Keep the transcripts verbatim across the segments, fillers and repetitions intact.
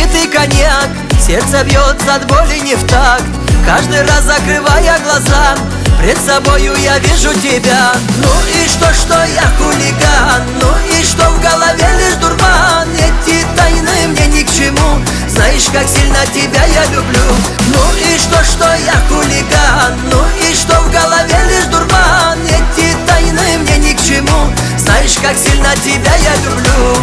недопитый коньяк, сердце бьется от боли не в такт. Каждый раз закрывая глаза, пред собою я вижу тебя. Ну и что, что я хулиган? Ну и что, в голове лишь дурман? Эти тайны мне ни к чему, знаешь, как сильно тебя я люблю. Ну и что, что я хулиган? Ну и что, в голове лишь дурман? Эти тайны мне ни к чему, знаешь, как сильно тебя я люблю.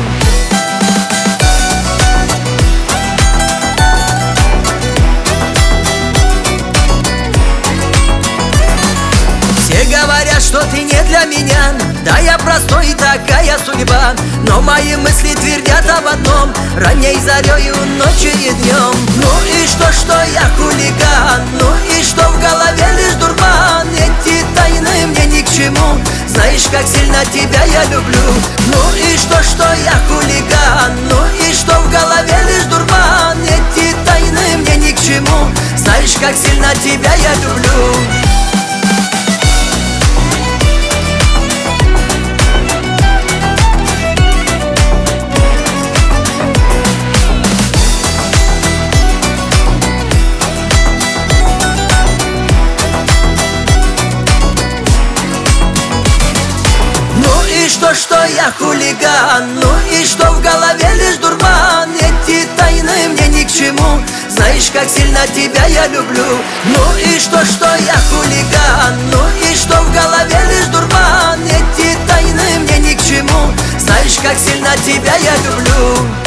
Все говорят, что ты не для меня, да я простой и такая судьба. Но мои мысли твердят об одном: ранней зарею, ночью и днем. Ну и что, что я хулиган? Ну и что, в голове лишь дурман? Эти тайны мне ни к чему, знаешь, как сильно тебя я люблю. Ну и что, что я хулиган? Ну и что, в голове лишь дурман? Эти тайны мне ни к чему, знаешь, как сильно тебя я люблю. И что, что я хулиган? Ну и что, в голове лишь дурман? Эти тайны мне ни к чему, знаешь, как сильно тебя я люблю. Ну и что, что я хулиган? Ну и что, в голове лишь дурман? Эти тайны мне ни к чему, знаешь, как сильно тебя я люблю.